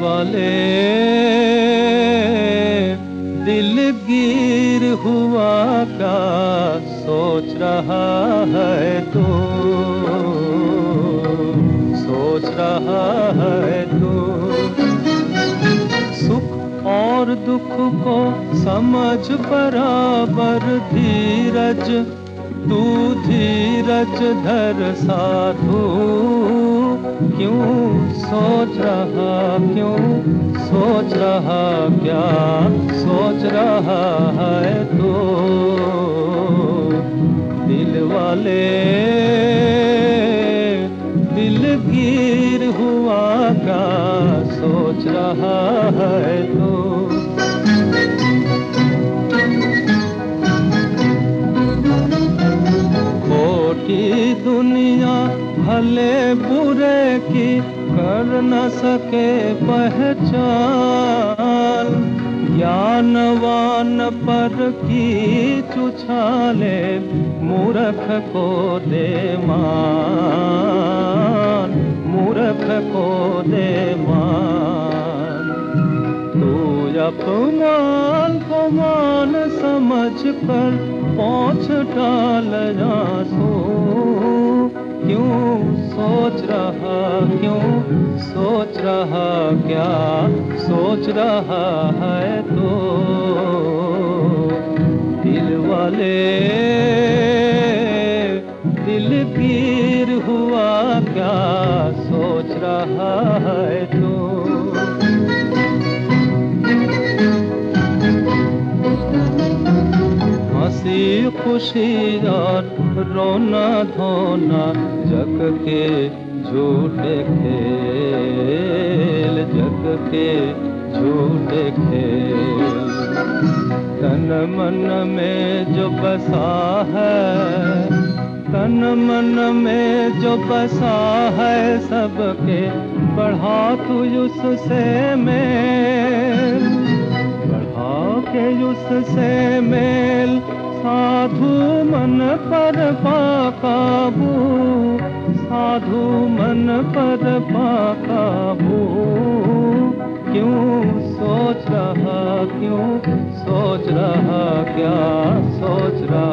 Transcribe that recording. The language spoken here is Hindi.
वाले दिलगीर हुआ क्या सोच रहा है तू, सोच रहा है तू। सुख और दुख को समझ बराबर धीरज, तू धीरज धर साधु। क्यों सोच रहा, क्यों सोच रहा, क्या सोच रहा है तू। दिल वाले दिलगीर हुआ क्या सोच रहा है तू। खोटी दुनिया भले बुरे की कर न सके पहचान, ज्ञानवान पर की चुछाले मूर्ख को दे मान, मूर्ख को दे मान। तू अपमान को मान समझ कर पहुँच डाल आंसू। क्यों सोच रहा, क्यों सोच रहा, क्या सोच रहा है तो। दिल वाले दिलगीर हुआ क्या सोच रहा है तो। हंसी खुशी और रोना धोना जग के झूठे खेल, जग के झूठे खेल। तन मन में जो बसा है, तन मन में जो बसा है सबके बढ़ा तू उससे मेल, बढ़ा के उससे मेल। साधु मन पर पा काबू, साधु मन पर पा काबू। क्यों सोच रहा, क्यों सोच रहा, क्या सोच रहा